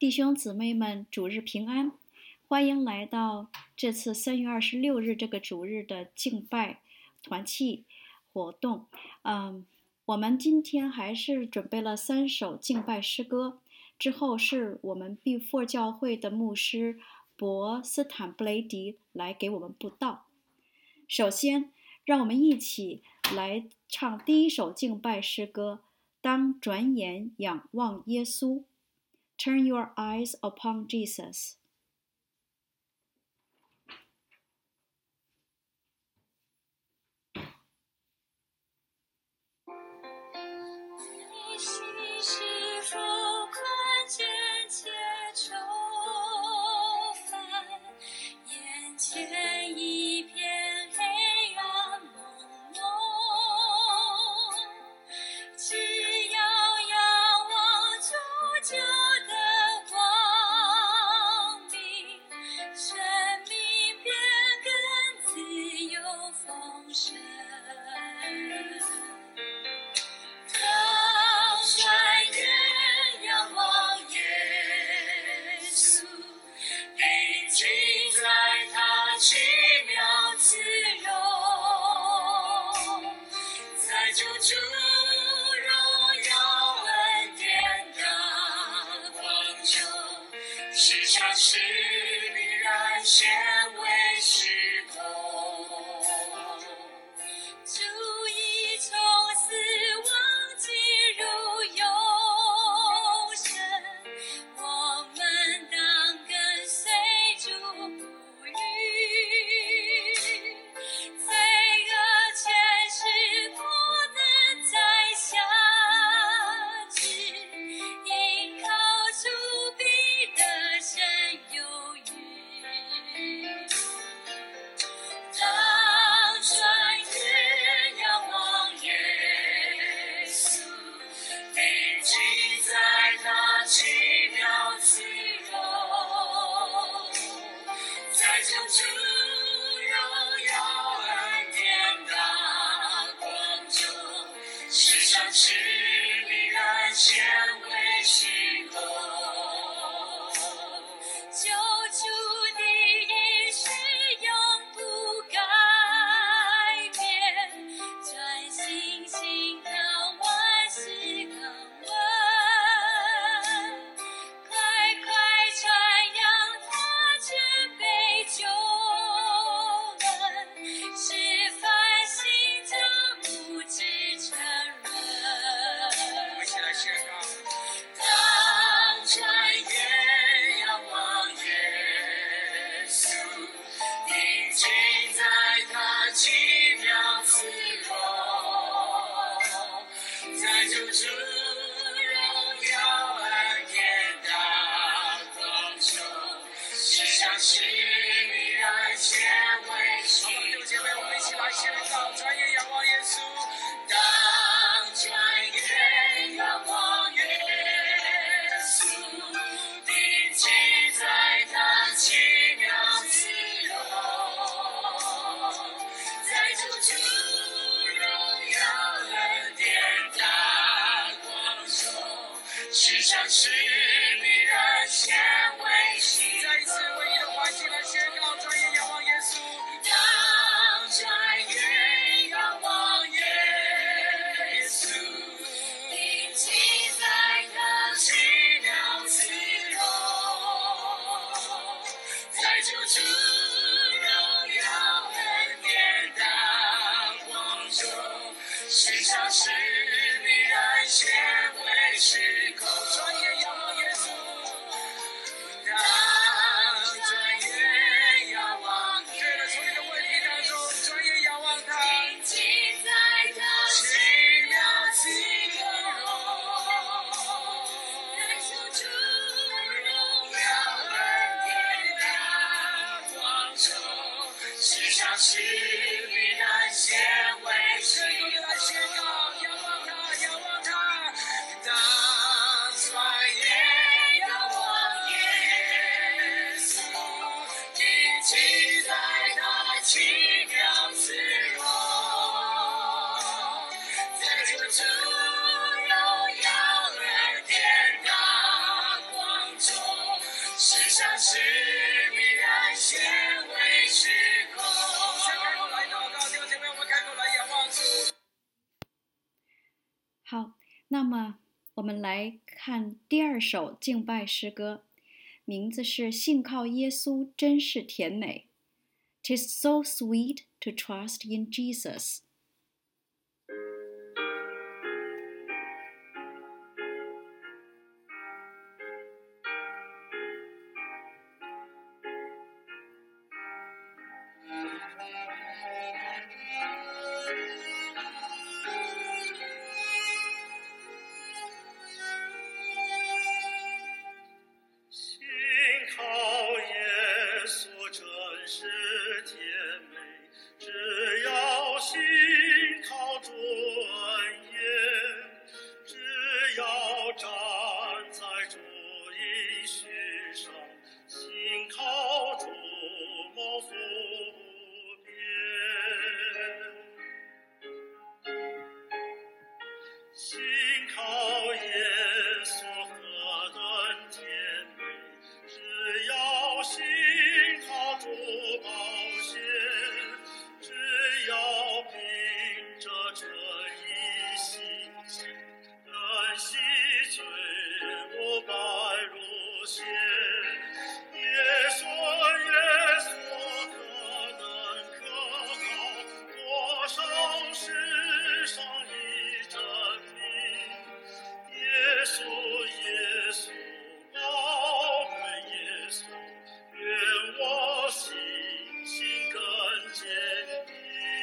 弟兄姊妹们，主日平安！欢迎来到这次3月26日这个主日的敬拜团契活动。我们今天还是准备了3首敬拜诗歌，之后是我们必富教会的牧师博斯坦布雷迪来给我们布道。首先，让我们一起来唱第一首敬拜诗歌，当转眼仰望耶稣。Turn your eyes upon Jesus. 你心是否看见结愁烦，眼前一片黑暗朦胧，只要仰望主救的光明，生命便更自由丰盛。当转眼仰望耶稣，定睛在他奇妙慈容，在救主荣耀恩典的光中，时常是必然显为时空。主已从死亡进入永生，我们当跟随主不渝，罪恶权势不能再辖制，因靠主必得胜有余。当转眼仰望耶稣，定睛在他奇妙慈容，在救主荣耀恩典大光中，世上是必然显为时空。救主的应许永不改变，专心信靠万事康稳，快快传扬他全备救恩，使凡信者不知沉沦。 我们一起来宣告。 当转眼仰望耶稣，定睛在他奇妙慈容，在救主荣耀恩典大光中，世上是必然显为时好，弟兄姐妹，我们一起来宣告，转眼仰望耶稣。 当转眼仰望耶稣，定睛在他奇妙慈容，在救主荣耀恩典大光中，世上是必然显为时再一次唯一的环境来宣告，转眼仰望耶稣。 当转眼仰望耶稣，定睛在他奇妙慈容，在救主荣耀恩典大光中，世上是必然显为时空。 转眼仰望耶稣。 当转眼仰望耶对了，从你的问题当中，转眼仰望他。 定睛在他奇妙慈容，在救主荣耀恩典大光中，世上是必然显为时用力来宣告，仰望他，仰望他。 当转眼仰望耶稣，定睛在他奇妙慈容，在救主荣耀恩典大光中， 上是必然显为时空。 先开口来祷告，弟兄姐妹，我们开口来仰望主。 好，那么我们来看第二首敬拜诗歌，名字是《信靠耶稣真是甜美》。'Tis so sweet to trust in Jesus. 信靠耶稣真是甜美，只要信靠主恩言，只要站在主应许上，信靠主谋福变。信靠耶稣何等甜美，只要信靠主保险，只要凭着诚意信心，能洗罪污白如雪。耶稣何等可靠，多少世上已证明。耶稣，宝贵耶稣，愿我信心更坚定。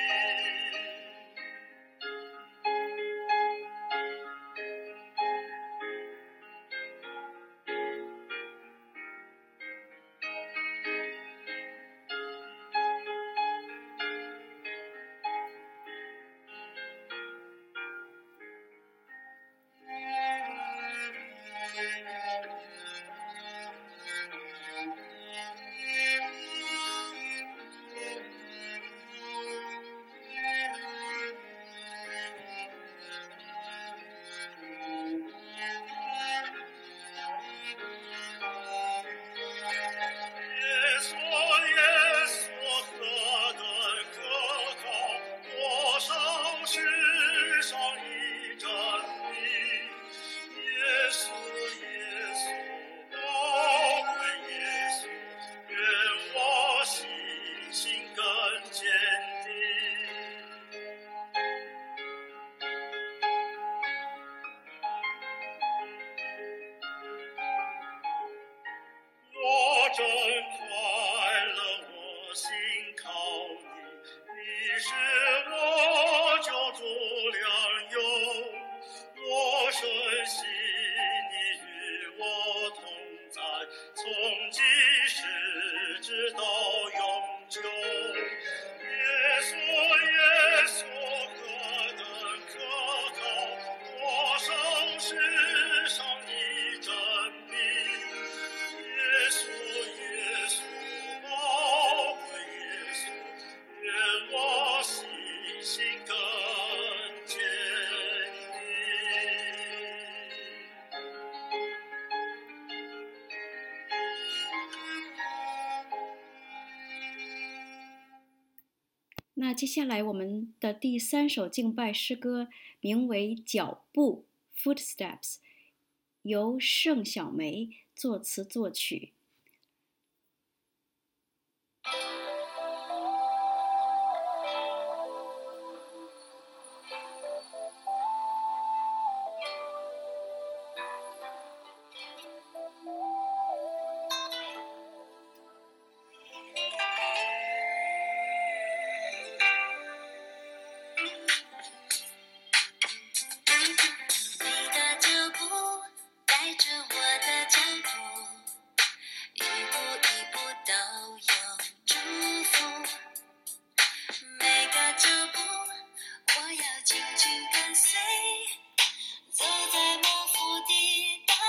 耶稣何等可靠，多少世上已证明。耶稣，宝贵耶稣，愿我信心更坚定。我真快乐，我信靠你，你是我救主良友，我深信你与我同在，从今时直到永久。耶稣何等可靠，多少世上已证明。耶稣，宝贵耶稣，愿我信心更坚那接下来我们的第三首敬拜诗歌名为《脚步》（Footsteps），由盛小梅作词作曲。 你的脚步带着我的脚步，一步一步都有祝福。每个脚步我要紧紧跟随，走在蒙福的道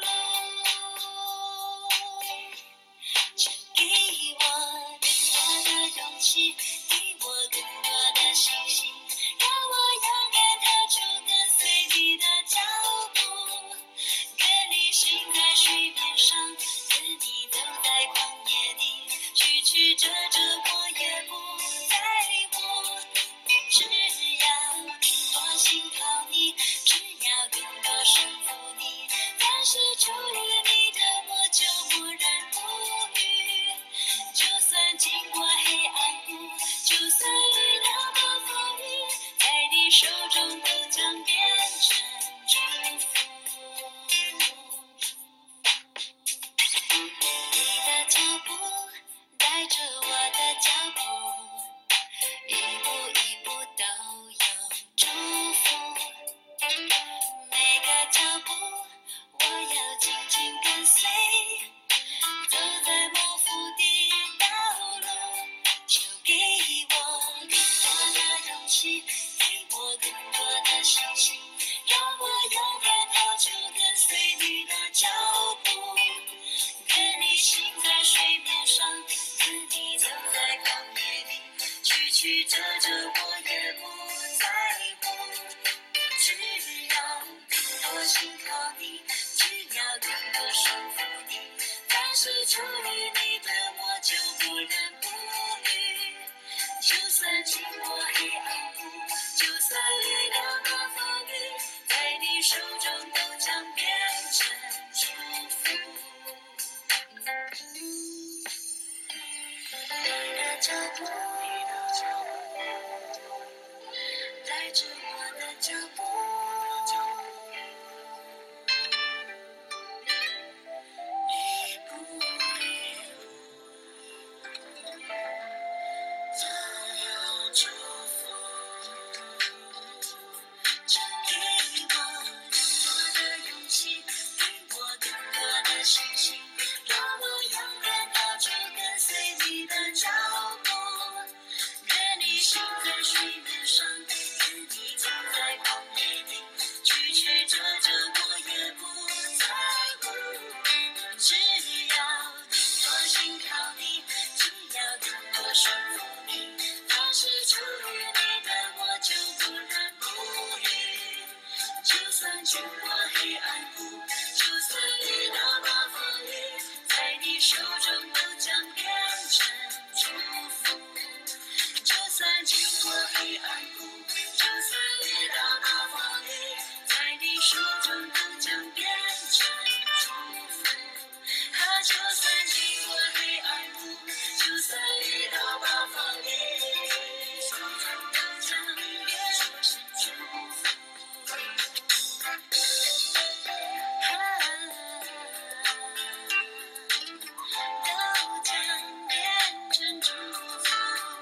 路。请给我更多的勇气，给我更多的信心，让我勇敢踏出跟随你的脚步。愿你行在水面上，愿你走是出于你的，我就不言不语。就算经过黑暗谷，就算遇到大风雨，在你手中都将变成祝福。你的脚步，带着我的脚步，一步一步，都有祝福。请给我更多的勇气，给我更多的信心，让我永远踏出跟随你的脚步。愿你行在水面上，愿你走在旷野里，曲曲折折我也不在乎。只要更多信靠你，只要更多顺服你，凡是出于你的，我就不言不语。就算经过黑暗谷，就算遇到暴风雨，在你手中都将变成祝福。就算经过黑暗谷，就算遇到暴风雨，在你手中都将变成祝福。就算经过黑暗谷，就算遇到暴风雨，手中都将变成祝福。都将变成祝福。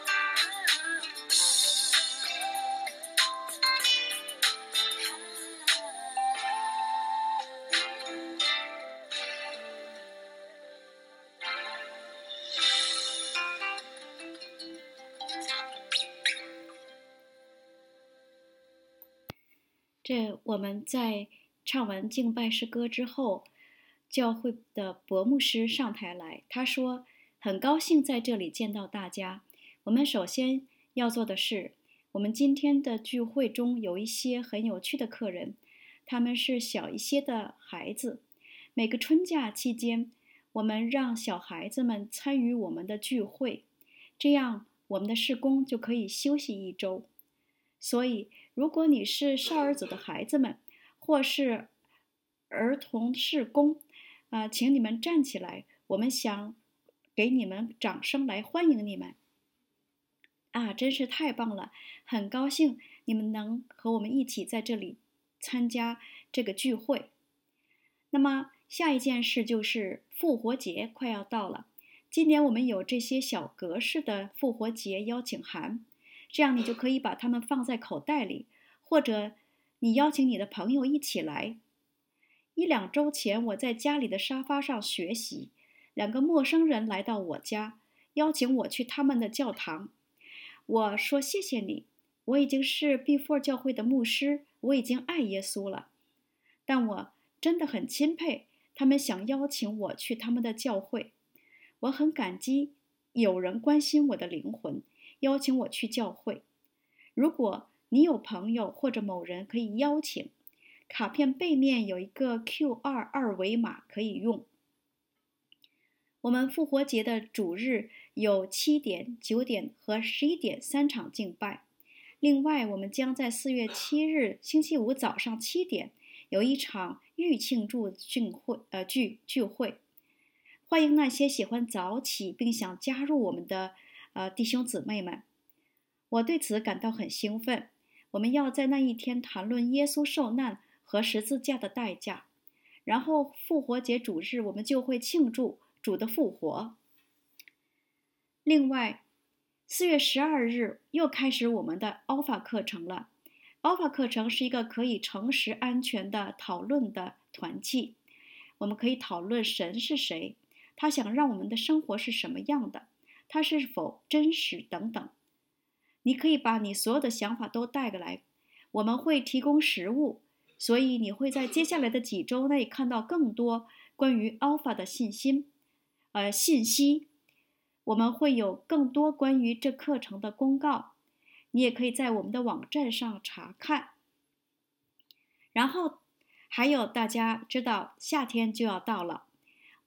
这我们在唱完敬拜诗歌之后，教会的伯牧师上台来，他说很高兴在这里见到大家。我们首先要做的是，我们今天的聚会中有一些很有趣的客人，他们是小一些的孩子。每个春假期间，我们让小孩子们参与我们的聚会，这样我们的事工就可以休息一周。所以如果你是少儿组的孩子们，或是儿童事工，请你们站起来，我们想给你们掌声来欢迎你们。真是太棒了，很高兴你们能和我们一起在这里参加这个聚会。那么下一件事就是复活节快要到了，今年我们有这些小格式的复活节邀请函，这样你就可以把它们放在口袋里，或者你邀请你的朋友一起来。1-2周前，我在家里的沙发上学习，2个陌生人来到我家，邀请我去他们的教堂。我说谢谢你，我已经是 B4 教会的牧师，我已经爱耶稣了。但我真的很钦佩他们想邀请我去他们的教会。我很感激有人关心我的灵魂，邀请我去教会。如果你有朋友或者某人可以邀请，卡片背面有一个 QR 二维码可以用。我们复活节的主日有7点、9点和11点3场敬拜。另外，我们将在4月7日星期五早上7点有一场预庆祝聚会。欢迎那些喜欢早起并想加入我们的弟兄姊妹们。我对此感到很兴奋。我们要在那一天谈论耶稣受难和十字架的代价，然后复活节主日我们就会庆祝主的复活。另外，4月12日又开始我们的 Alpha 课程了。Alpha 课程是一个可以诚实安全的讨论的团契，我们可以讨论神是谁，他想让我们的生活是什么样的，他是否真实等等。你可以把你所有的想法都带过来，我们会提供食物，所以你会在接下来的几周内看到更多关于 Alpha 的信息。我们会有更多关于这课程的公告，你也可以在我们的网站上查看。然后还有大家知道夏天就要到了，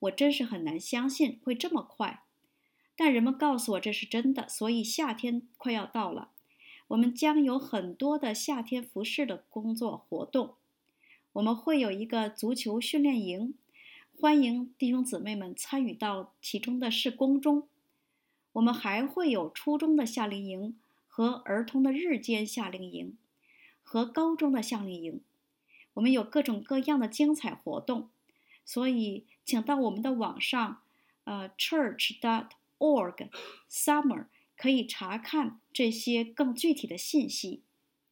我真是很难相信会这么快。但人们告诉我这是真的，所以夏天快要到了，我们将有很多的夏天服饰的工作活动。我们会有一个足球训练营，欢迎弟兄姊妹们参与到其中的事工中。我们还会有初中的夏令营和儿童的日间夏令营和高中的夏令营。我们有各种各样的精彩活动，所以请到我们的网上church.org/summer 可以查看这些更具体的信息。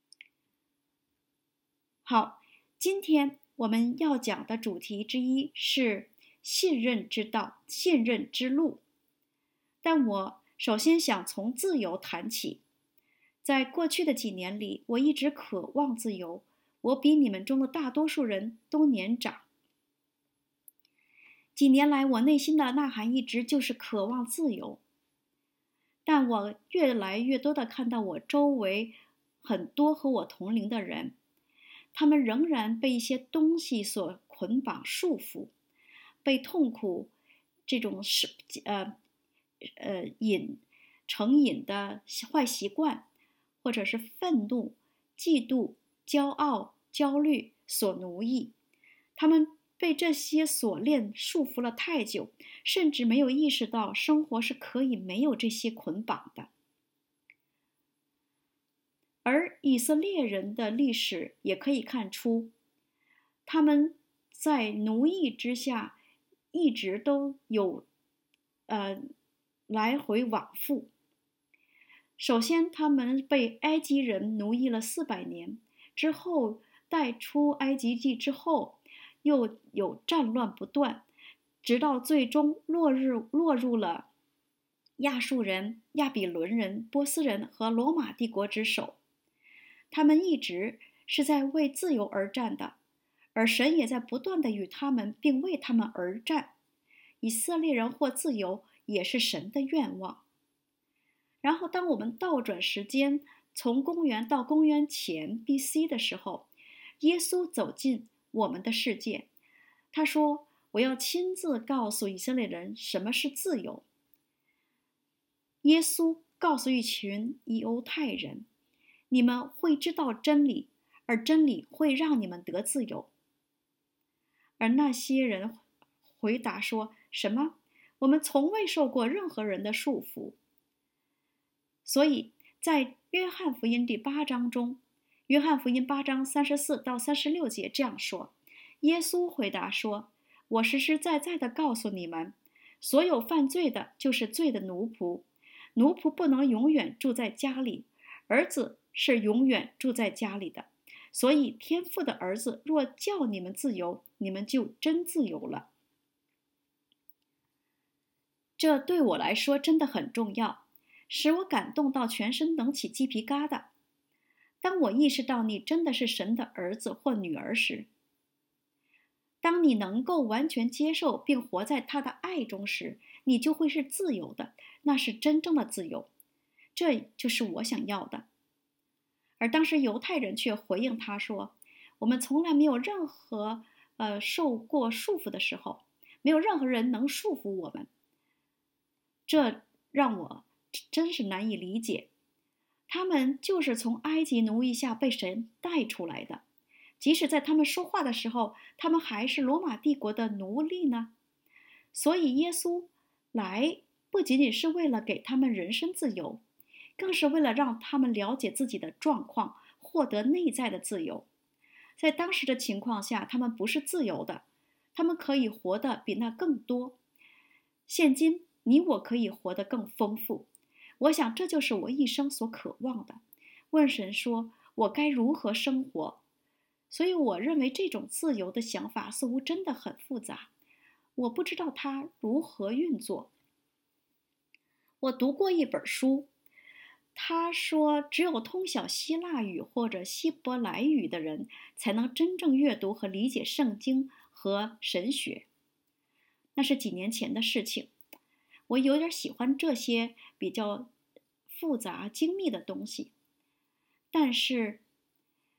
好，今天我们要讲的主题之一是信任之道，信任之路。但我首先想从自由谈起。在过去的几年里，我一直渴望自由，我比你们中的大多数人都年长。几年来，我内心的呐喊一直就是渴望自由。但我越来越多地看到我周围很多和我同龄的人，他们仍然被一些东西所捆绑束缚，被痛苦这种成瘾的坏习惯，或者是愤怒、嫉妒、骄傲、焦虑所奴役。他们被这些锁链束缚了太久，甚至没有意识到生活是可以没有这些捆绑的。而以色列人的历史也可以看出，他们在奴役之下一直都有来回往复。首先，他们被埃及人奴役了400年，之后带出埃及记之后，又有战乱不断，直到最终落入了亚述人、亚比伦人、波斯人和罗马帝国之手。他们一直是在为自由而战的，而神也在不断地与他们并为他们而战。以色列人获自由也是神的愿望。然后当我们倒转时间，从公元到公元前 BC 的时候，耶稣走进我们的世界。他说，我要亲自告诉以色列人什么是自由。耶稣告诉一群犹太人，你们会知道真理，而真理会让你们得自由。而那些人回答说，什么？我们从未受过任何人的束缚。所以在约翰福音第8章中，约翰福音8章34到36节这样说，耶稣回答说，我实实在在地告诉你们，所有犯罪的就是罪的奴仆，奴仆不能永远住在家里，儿子是永远住在家里的。所以天父的儿子若叫你们自由，你们就真自由了。这对我来说真的很重要，使我感动到全身能起鸡皮疙瘩。当我意识到你真的是神的儿子或女儿时，当你能够完全接受并活在他的爱中时，你就会是自由的，那是真正的自由。这就是我想要的。而当时犹太人却回应他说，我们从来没有任何受过束缚的时候，没有任何人能束缚我们。这让我真是难以理解。他们就是从埃及奴役下被神带出来的，即使在他们说话的时候，他们还是罗马帝国的奴隶呢。所以耶稣来不仅仅是为了给他们人身自由，更是为了让他们了解自己的状况，获得内在的自由。在当时的情况下，他们不是自由的，他们可以活得比那更多。现今你我可以活得更丰富。我想这就是我一生所渴望的。问神说，我该如何生活？所以我认为这种自由的想法似乎真的很复杂，我不知道它如何运作。我读过一本书，他说只有通晓希腊语或者希伯来语的人才能真正阅读和理解圣经和神学。那是几年前的事情。我有点喜欢这些比较复杂精密的东西，但是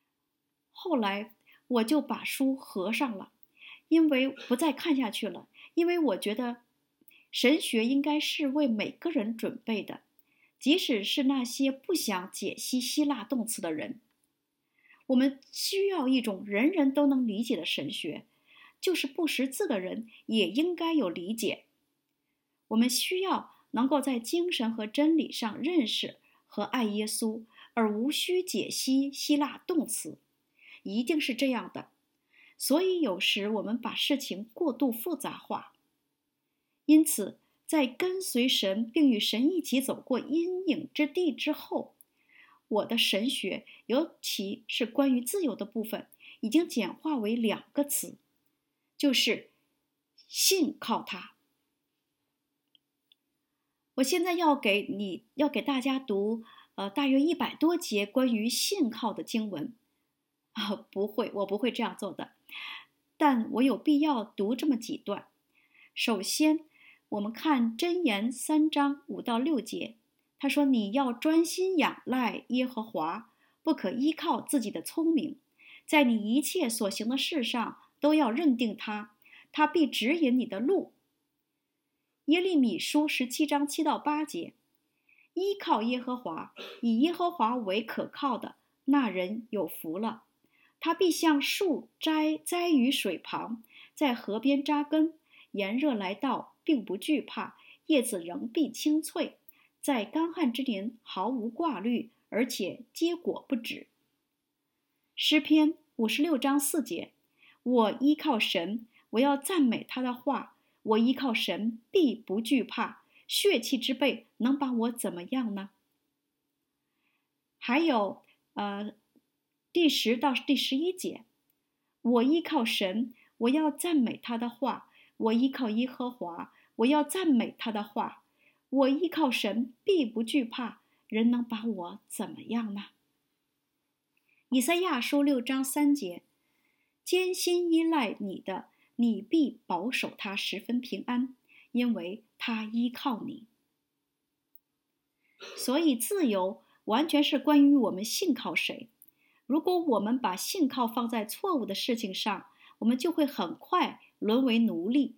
后来我就把书合上了，因为不再看下去了， 因为我觉得神学应该是为每个人准备的，即使是那些不想解析希腊动词的人。我们需要一种人人都能理解的神学，就是不识字的人也应该有理解。我们需要能够在精神和真理上认识和爱耶稣，而无需解析希腊动词，一定是这样的。所以有时我们把事情过度复杂化。因此，在跟随神并与神一起走过阴影之地之后，我的神学，尤其是关于自由的部分，已经简化为2个词，就是信靠他。我现在要给大家读大约100多节关于信靠的经文不会，我不会这样做的，但我有必要读这么几段。首先，我们看箴言3章5到6节，他说：“你要专心仰赖耶和华，不可依靠自己的聪明，在你一切所行的事上都要认定他，他必指引你的路。”耶利米书17章7到8节，依靠耶和华，以耶和华为可靠的，那人有福了。他必像树栽于水旁，在河边扎根，炎热来到，并不惧怕，叶子仍必青翠，在干旱之年毫无挂虑，而且结果不止。诗篇56章4节，我依靠神，我要赞美他的话，我依靠神必不惧怕，血气之辈能把我怎么样呢？还有第10到第11节，我依靠神，我要赞美他的话，我依靠耶和华，我要赞美他的话，我依靠神必不惧怕，人能把我怎么样呢？以赛亚书6章3节，艰辛依赖你的，你必保守他十分平安，因为他依靠你。所以自由完全是关于我们信靠谁。如果我们把信靠放在错误的事情上，我们就会很快沦为奴隶。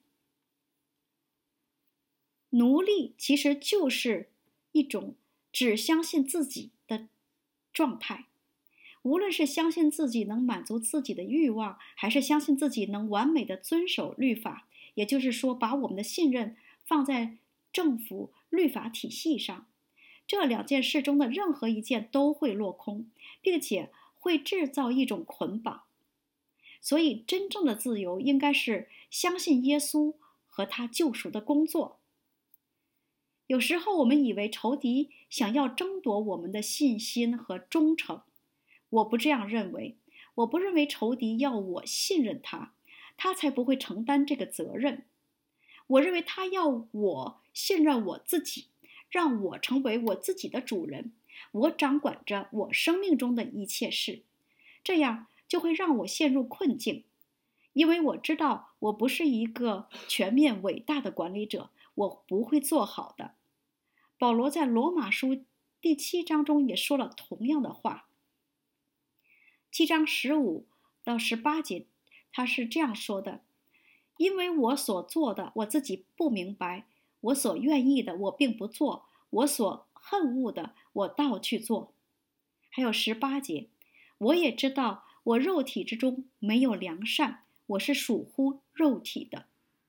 奴隶其实就是一种只相信自己的状态。无论是相信自己能满足自己的欲望，还是相信自己能完美的遵守律法，也就是说，把我们的信任放在政府律法体系上，这2件事中的任何一件都会落空，并且会制造一种捆绑。所以，真正的自由应该是相信耶稣和他救赎的工作。有时候我们以为仇敌想要争夺我们的信心和忠诚，我不这样认为。我不认为仇敌要我信任他，他才不会承担这个责任。我认为他要我信任我自己，让我成为我自己的主人，我掌管着我生命中的一切事，这样就会让我陷入困境，因为我知道我不是一个全面伟大的管理者，我不会做好的。保罗在罗马书第7章中也说了同样的话。7章15到18节，他是这样说的：因为我所做的我自己不明白，我所愿意的我并不做，我所恨恶的我倒去做。还有18节，我也知道我肉体之中没有良善，我是属乎肉体的。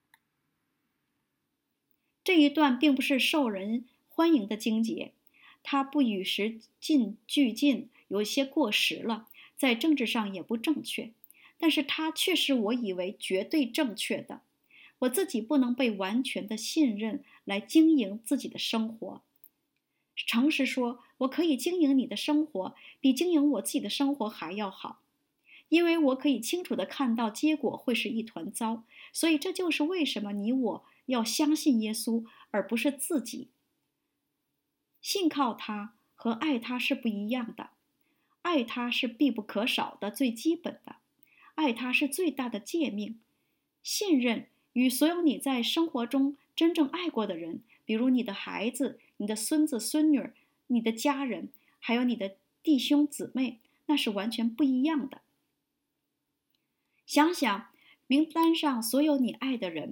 这一段并不是受人欢迎的经节，它不与时俱进，有一些过时了，在政治上也不正确，但是它却是我以为绝对正确的。我自己不能被完全的信任来经营自己的生活。诚实说，我可以经营你的生活，比经营我自己的生活还要好，因为我可以清楚地看到结果会是一团糟。所以这就是为什么你我要相信耶稣，而不是自己。信靠他和爱他是不一样的，爱他是必不可少的，最基本的，爱他是最大的诫命。信任与所有你在生活中真正爱过的人，比如你的孩子、你的孙子孙女、你的家人，还有你的弟兄姊妹，那是完全不一样的。想想名单上所有你爱的人，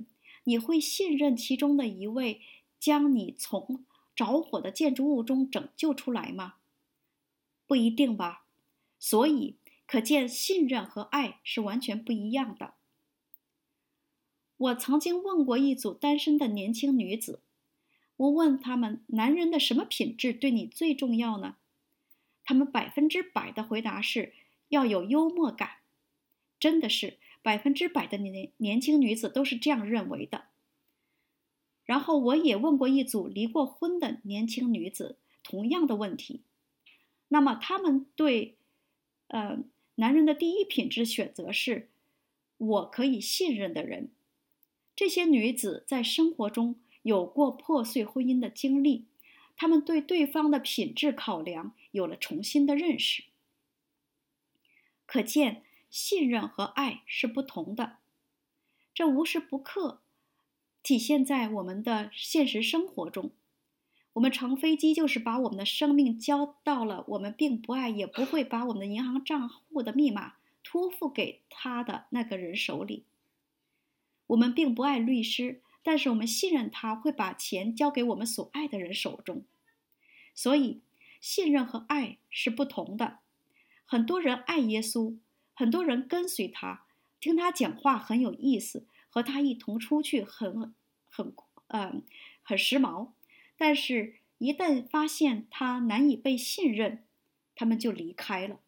你会信任其中的一位将你从着火的建筑物中拯救出来吗？不一定吧。所以可见信任和爱是完全不一样的。我曾经问过一组单身的年轻女子，我问他们，男人的什么品质对你最重要呢？他们100%的回答是要有幽默感。真的是100%的年轻女子都是这样认为的。然后我也问过一组离过婚的年轻女子同样的问题，那么他们对男人的第一品质选择是我可以信任的人。这些女子在生活中有过破碎婚姻的经历，她们对对方的品质考量有了重新的认识。可见信任和爱是不同的，这无时不刻体现在我们的现实生活中。我们乘飞机就是把我们的生命交到了我们并不爱也不会把我们的银行账户的密码托付给他的那个人手里。我们并不爱律师，但是我们信任他会把钱交给我们所爱的人手中。所以信任和爱是不同的。很多人爱耶稣，很多人跟随他，听他讲话很有意思，和他一同出去很时髦。但是一旦发现他难以被信任，他们就离开了。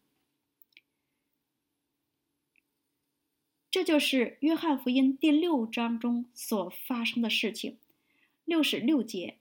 这就是约翰福音第6章中所发生的事情。66节，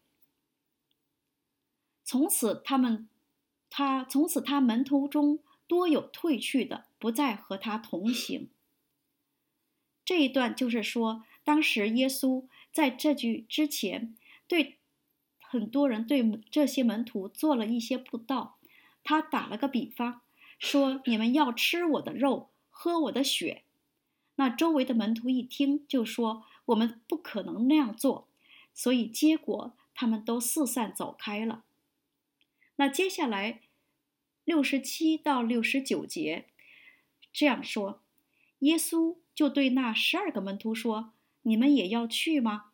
从此他门徒中多有退去的，不再和他同行。这一段就是说，当时耶稣在这句之前对很多人对这些门徒做了一些布道。他打了个比方，说你们要吃我的肉，喝我的血。那周围的门徒一听就说，我们不可能那样做，所以结果他们都四散走开了。那接下来67到69节这样说，耶稣就对那12个门徒说，你们也要去吗？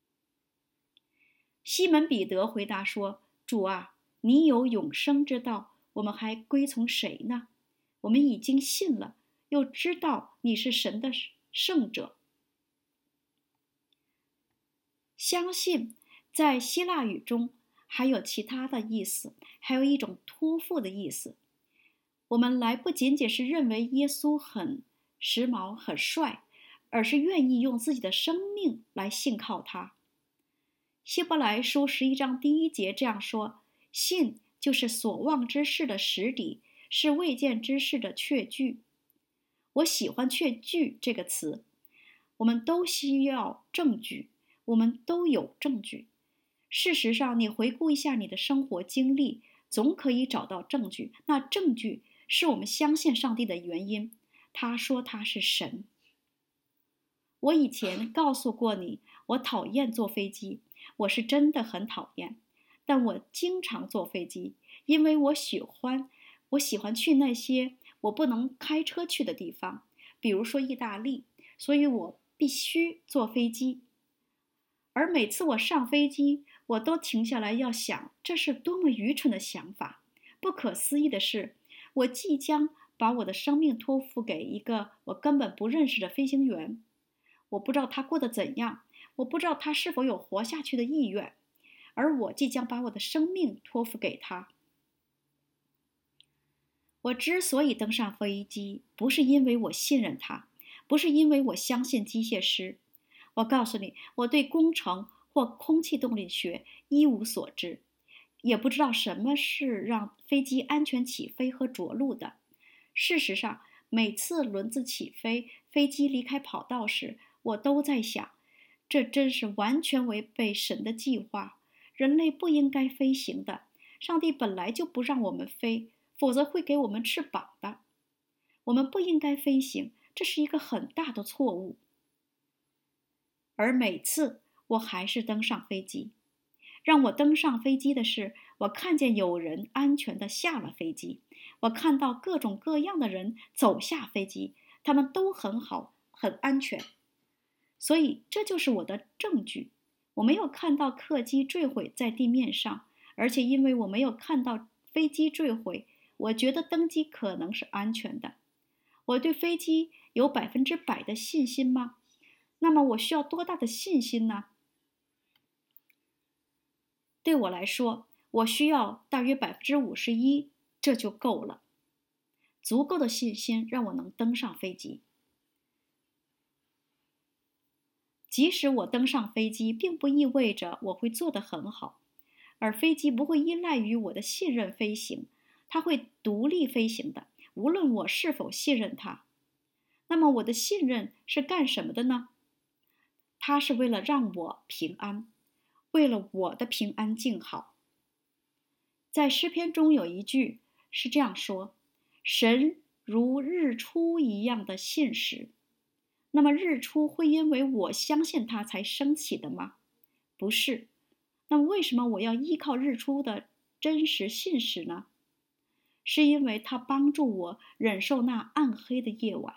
西门彼得回答说，主啊，你有永生之道，我们还归从谁呢？我们已经信了，又知道你是神的圣者。相信在希腊语中还有其他的意思，还有一种托付的意思。我们来不仅仅是认为耶稣很时髦很帅，而是愿意用自己的生命来信靠他。希伯来书11章第1节这样说，信就是所望之事的实底，是未见之事的确据。我喜欢确据这个词。我们都需要证据，我们都有证据。事实上，你回顾一下你的生活经历，总可以找到证据。那证据是我们相信上帝的原因。他说他是神。我以前告诉过你，我讨厌坐飞机，我是真的很讨厌。但我经常坐飞机，因为我喜欢去那些我不能开车去的地方，比如说意大利，所以我必须坐飞机。而每次我上飞机，我都停下来要想，这是多么愚蠢的想法。不可思议的是，我即将把我的生命托付给一个我根本不认识的飞行员。我不知道他过得怎样，我不知道他是否有活下去的意愿，而我即将把我的生命托付给他。我之所以登上飞机，不是因为我信任他，不是因为我相信机械师。我告诉你，我对工程或空气动力学一无所知，也不知道什么是让飞机安全起飞和着陆的。事实上，每次轮子起飞，飞机离开跑道时，我都在想，这真是完全违背神的计划。人类不应该飞行的，上帝本来就不让我们飞，否则会给我们翅膀的。我们不应该飞行，这是一个很大的错误。而每次我还是登上飞机。让我登上飞机的是，我看见有人安全地下了飞机，我看到各种各样的人走下飞机，他们都很好，很安全。 所以这就是我的证据。我没有看到客机坠毁在地面上，而且因为我没有看到飞机坠毁，我觉得登机可能是安全的。我对飞机有100%的信心吗？那么我需要多大的信心呢？对我来说，我需要大约51%，这就够了，足够的信心让我能登上飞机。即使我登上飞机，并不意味着我会做得很好，而飞机不会依赖于我的信任飞行，它会独立飞行的，无论我是否信任它。那么我的信任是干什么的呢？它是为了让我平安，为了我的平安静好。在诗篇中有一句是这样说：神如日出一样的信实。那么日出会因为我相信它才升起的吗？不是。那么为什么我要依靠日出的真实信实呢？是因为它帮助我忍受那暗黑的夜晚。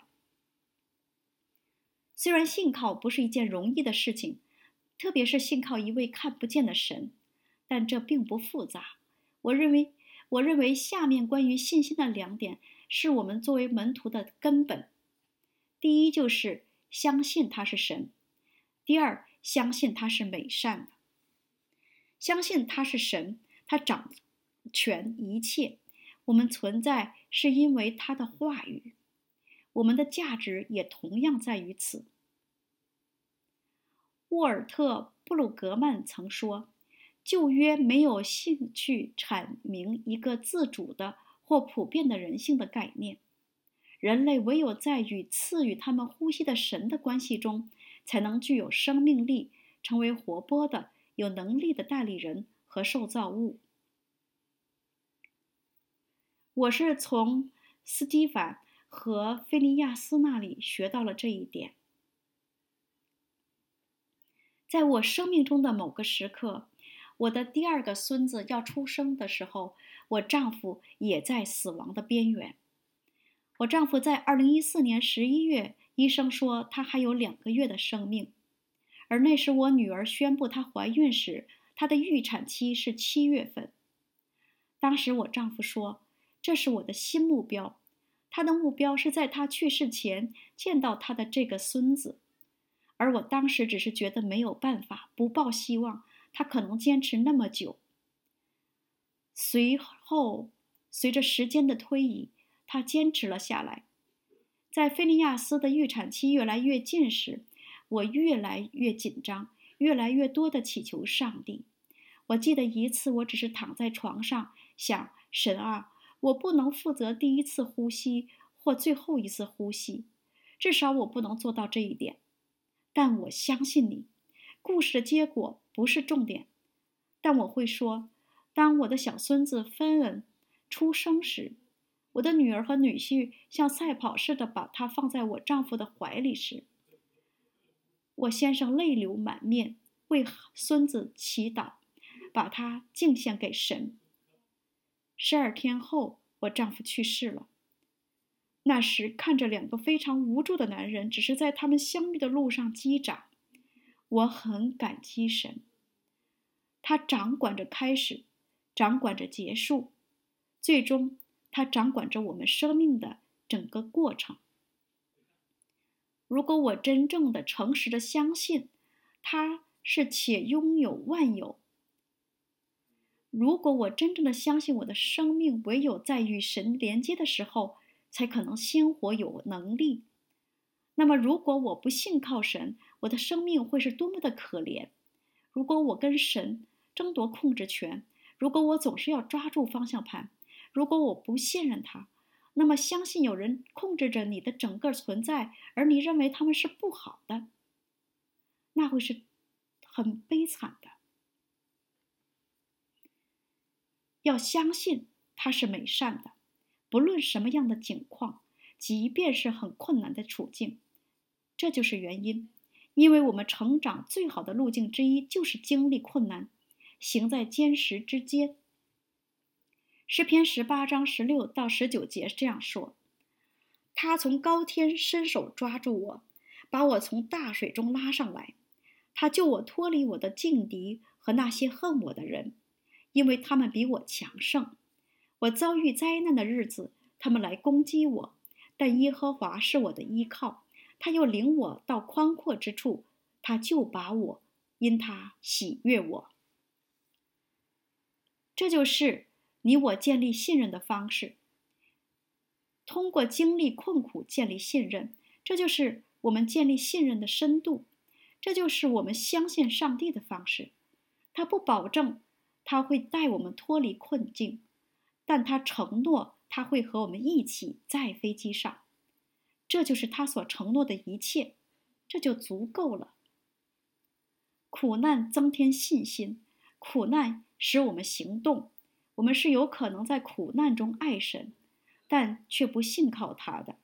虽然信靠不是一件容易的事情，特别是信靠一位看不见的神，但这并不复杂。我认为下面关于信心的2点是我们作为门徒的根本。第一就是相信他是神，第二，相信他是美善的。相信他是神，他掌权一切，我们存在是因为他的话语，我们的价值也同样在于此。沃尔特·布鲁格曼曾说，旧约没有兴趣阐明一个自主的或普遍的人性的概念，人类唯有在与赐予他们呼吸的神的关系中，才能具有生命力，成为活泼的、有能力的代理人和受造物。我是从斯蒂凡和菲尼亚斯那里学到了这一点。在我生命中的某个时刻，我的第2个孙子要出生的时候，我丈夫也在死亡的边缘。我丈夫在2014年11月，医生说他还有2个月的生命，而那时我女儿宣布她怀孕时，她的预产期是7月份。当时我丈夫说，这是我的新目标，他的目标是在他去世前见到他的这个孙子。而我当时只是觉得没有办法，不抱希望，他可能坚持那么久。随后，随着时间的推移，他坚持了下来。在菲尼亚斯的预产期越来越近时，我越来越紧张，越来越多地祈求上帝。我记得一次，我只是躺在床上想，神啊，我不能负责第1次呼吸或最后1次呼吸，至少我不能做到这一点。但我相信你，故事的结果不是重点。但我会说，当我的小孙子芬恩出生时，我的女儿和女婿像赛跑似的把他放在我丈夫的怀里时，我先生泪流满面，为孙子祈祷，把他敬献给神。12天后，我丈夫去世了。那时看着2个非常无助的男人只是在他们相遇的路上击掌，我很感激神。他掌管着开始，掌管着结束，最终他掌管着我们生命的整个过程。如果我真正的诚实的相信他是且拥有万有，如果我真正的相信我的生命唯有在与神连接的时候才可能鲜活有能力，那么如果我不信靠神，我的生命会是多么的可怜。如果我跟神争夺控制权，如果我总是要抓住方向盘，如果我不信任他，那么相信有人控制着你的整个存在，而你认为他们是不好的，那会是很悲惨的。要相信他是美善的，不论什么样的境况，即便是很困难的处境。这就是原因，因为我们成长最好的路径之一就是经历困难，行在坚石之间。诗篇18章16到19节这样说：他从高天伸手抓住我， 把我从大水中拉上来。他救我脱离我的劲敌和那些恨我的人，因为他们比我强盛。我遭遇灾难的日子，他们来攻击我，但耶和华是我的依靠，他又领我到宽阔之处，他救拔我，因他喜悦我。这就是你我建立信任的方式，通过经历困苦建立信任，这就是我们建立信任的深度，这就是我们相信上帝的方式。他不保证他会带我们脱离困境，但他承诺他会和我们一起在飞机上，这就是他所承诺的一切，这就足够了。苦难增添信心，苦难使我们行动，我们是有可能在苦难中爱神，但却不信靠他的。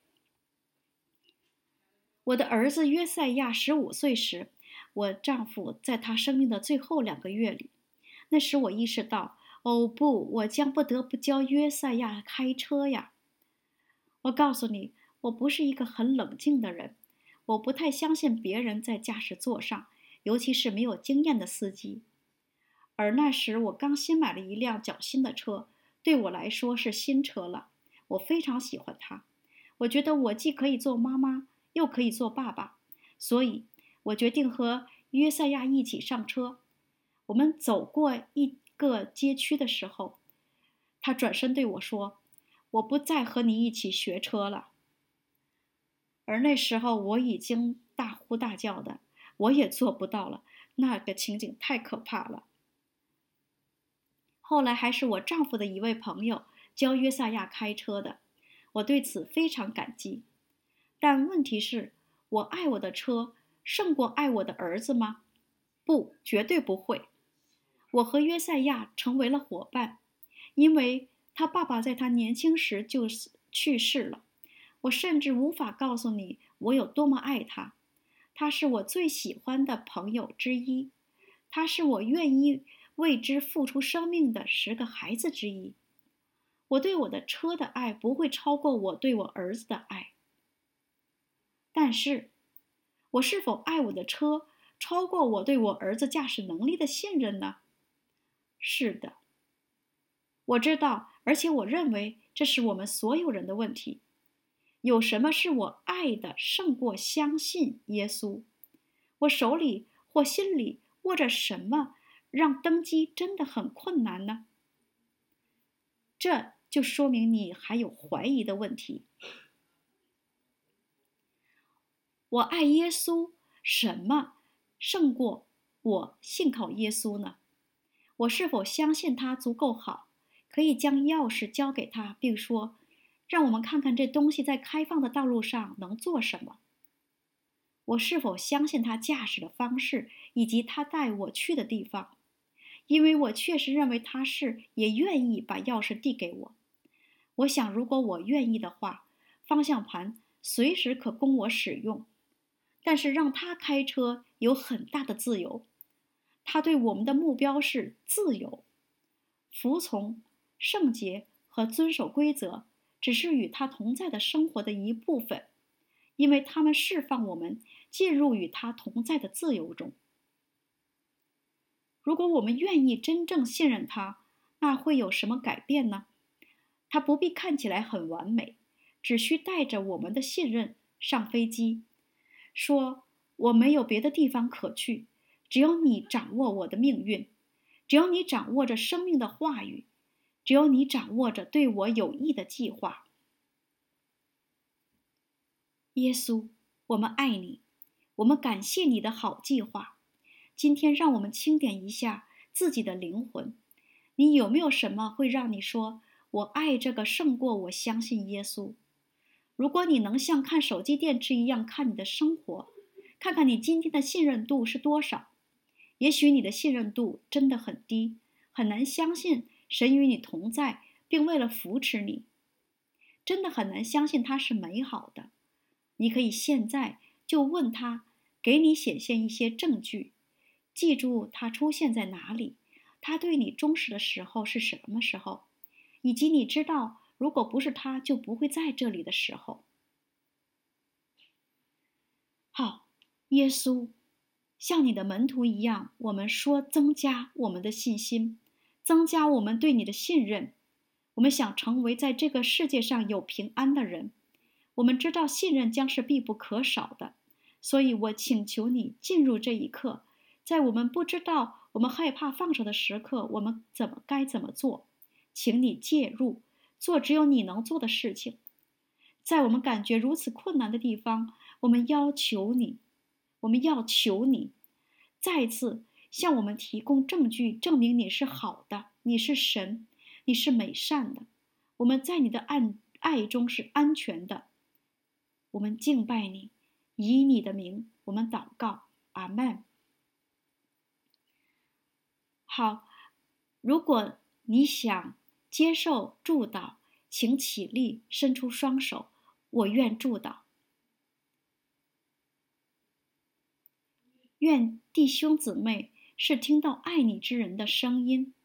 我的儿子约赛亚15岁时，我丈夫在他生命的最后2个月里，那时我意识到，哦不，我将不得不教约赛亚开车呀。我告诉你，我不是一个很冷静的人，我不太相信别人在驾驶座上，尤其是没有经验的司机。而那时我刚新买了一辆较新的车，对我来说是新车了，我非常喜欢它。我觉得我既可以做妈妈，又可以做爸爸，所以我决定和约赛亚一起上车。我们走过一个街区的时候，他转身对我说，我不再和你一起学车了。而那时候我已经大呼大叫的，我也做不到了，那个情景太可怕了。后来还是我丈夫的一位朋友教约赛亚开车的，我对此非常感激。但问题是，我爱我的车胜过爱我的儿子吗？不，绝对不会。我和约赛亚成为了伙伴，因为他爸爸在他年轻时就去世了。我甚至无法告诉你我有多么爱他。他是我最喜欢的朋友之一，他是我愿意为之付出生命的10个孩子之一。我对我的车的爱不会超过我对我儿子的爱。但是，我是否爱我的车超过我对我儿子驾驶能力的信任呢？是的，我知道，而且我认为这是我们所有人的问题。有什么是我爱的胜过相信耶稣？我手里或心里握着什么，让登机真的很困难呢？这就说明你还有怀疑的问题。我爱耶稣，什么胜过我信靠耶稣呢？我是否相信他足够好，可以将钥匙交给他，并说，让我们看看这东西在开放的道路上能做什么？我是否相信他驾驶的方式，以及他带我去的地方？因为我确实认为他是，也愿意把钥匙递给我。我想，如果我愿意的话，方向盘随时可供我使用。但是让他开车有很大的自由，他对我们的目标是自由、服从、圣洁和遵守规则，只是与他同在的生活的一部分，因为他们释放我们进入与他同在的自由中。如果我们愿意真正信任他，那会有什么改变呢？他不必看起来很完美，只需带着我们的信任上飞机，说我没有别的地方可去，只有你掌握我的命运，只有你掌握着生命的话语，只有你掌握着对我有益的计划。耶稣，我们爱你，我们感谢你的好计划。今天让我们清点一下自己的灵魂，你有没有什么会让你说，我爱这个胜过我相信耶稣？如果你能像看手机电池一样看你的生活，看看你今天的信任度是多少。也许你的信任度真的很低，很难相信神与你同在，并为了扶持你，真的很难相信他是美好的。你可以现在就问他，给你显现一些证据，记住他出现在哪里，他对你忠实的时候是什么时候，以及你知道如果不是他就不会在这里的时候。 好，耶稣，像你的门徒一样，我们说增加我们的信心，增加我们对你的信任。我们想成为在这个世界上有平安的人。我们知道信任将是必不可少的，所以我请求你进入这一刻，在我们不知道、我们害怕放手的时刻，我们该怎么做？请你介入，做只有你能做的事情。在我们感觉如此困难的地方，我们要求你，再次向我们提供证据，证明你是好的，你是神，你是美善的。我们在你的爱中是安全的。我们敬拜你，以你的名，我们祷告，阿们。好，如果你想接受祝祷，请起立，伸出双手，我愿祝祷。愿弟兄姊妹是听到爱你之人的声音，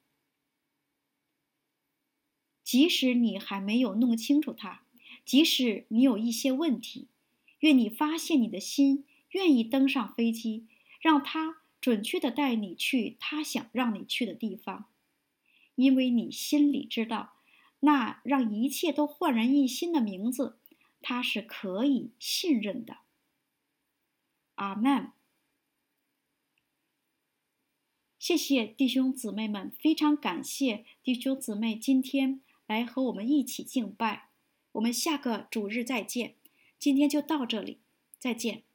即使你还没有弄清楚它，即使你有一些问题，愿你发现你的心愿意登上飞机，让他准确地带你去他想让你去的地方，因为你心里知道，那让一切都焕然一新的名字，他是可以信任的。阿们。谢谢弟兄姊妹们，非常感谢弟兄姊妹今天来和我们一起敬拜。我们下个主日再见，今天就到这里，再见。